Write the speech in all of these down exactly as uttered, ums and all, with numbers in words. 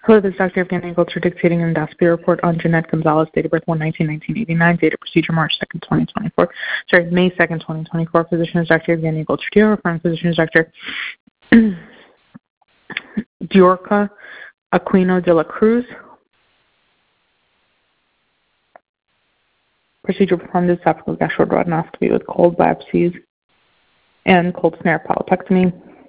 Hello, this is Doctor Evgeny Goltzer dictating an endoscopy report on Jeanette Gonzalez, date of birth one nineteen nineteen eighty-nine, date of procedure March second, twenty twenty-four. Sorry, May second, twenty twenty-four. Physician is Doctor Evgeny Goltzer. Referring physician is Doctor Diorca Aquino de la Cruz. Procedure performed is esophageal gastroduodenoscopy with cold biopsies and cold snare polypectomy.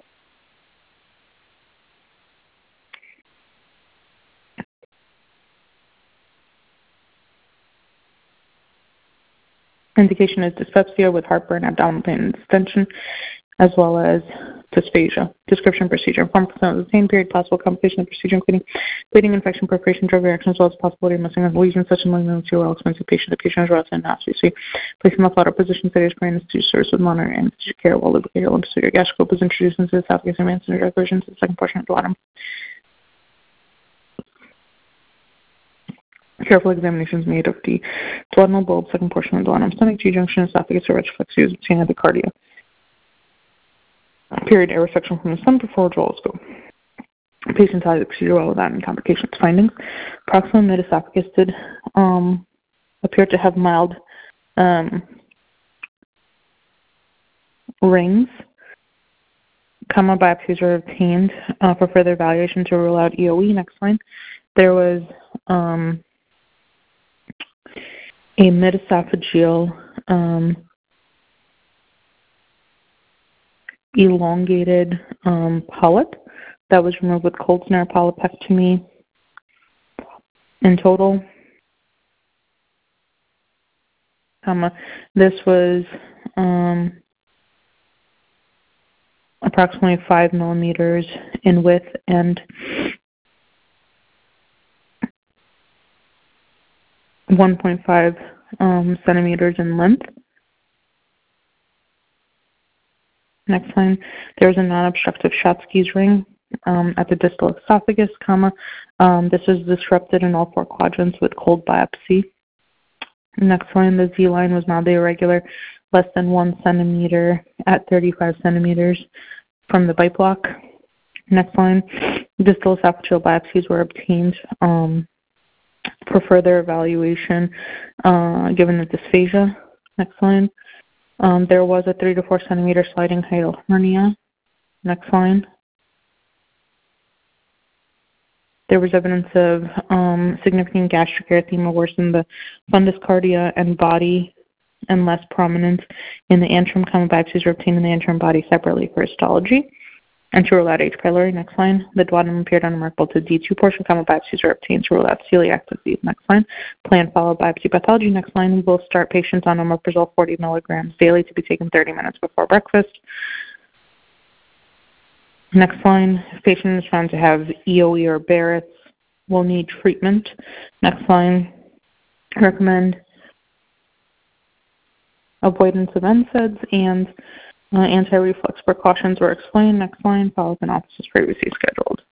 Indication is dyspepsia with heartburn, abdominal pain, and distension, as well as dysphagia. Description procedure. Informed consent of the same period. Possible complication of the procedure, including bleeding, infection, perforation, drug reaction, as well as possibility of missing a lesion such as malignancy or expensive patient. The patient is roused in endoscopy. Place in the flatter position, sedation, brain anesthesia service with monitor anesthesia care while lubricated lymphocytic gastric is introduced into the esophagus and advanced into drug version to the second portion of the bottom. Careful examinations made of the duodenal bulb, second portion of the duodenum, stomach, G-junction, esophagus, or retroflexia, obtained at the cardia. Period, air resection from the stomach before withdrawal scope. Patient had the procedure well without any complications. Findings: proximal mid-esophagus did um, appear to have mild um, rings. Comma biopsies were obtained uh, for further evaluation to rule out E O E. Next line. There was um, a mid-esophageal um, elongated um, polyp that was removed with cold snare polypectomy. In total, comma, this was um, approximately five millimeters in width and one point five um, centimeters in length. Next line, there was a non-obstructive Schatzki's ring um, at the distal esophagus, comma. Um, this was disrupted in all four quadrants with cold biopsy. Next line, the Z line was mildly irregular, less than one centimeter at thirty-five centimeters from the bite block. Next line, distal esophageal biopsies were obtained um, for further evaluation uh, given the dysphagia. Next line. Um, there was a three to four centimeter sliding hiatal hernia. Next line. There was evidence of um, significant gastric erythema worse in the fundus cardia and body and less prominent in the antrum. Comma biopsies were obtained in the antrum body separately for histology. And to rule out H. pylori. Next line. The duodenum appeared unremarkable to D two portion. Comma biopsies were obtained to rule out celiac disease. Next line. Plan follow biopsy pathology. Next line. We will start patients on omeprazole forty milligrams daily to be taken thirty minutes before breakfast. Next line. If patient is found to have E O E or Barrett's, will need treatment. Next line. Recommend avoidance of N SAIDs and Uh, anti-reflux precautions were explained. Next line, follow-up in office is previously scheduled.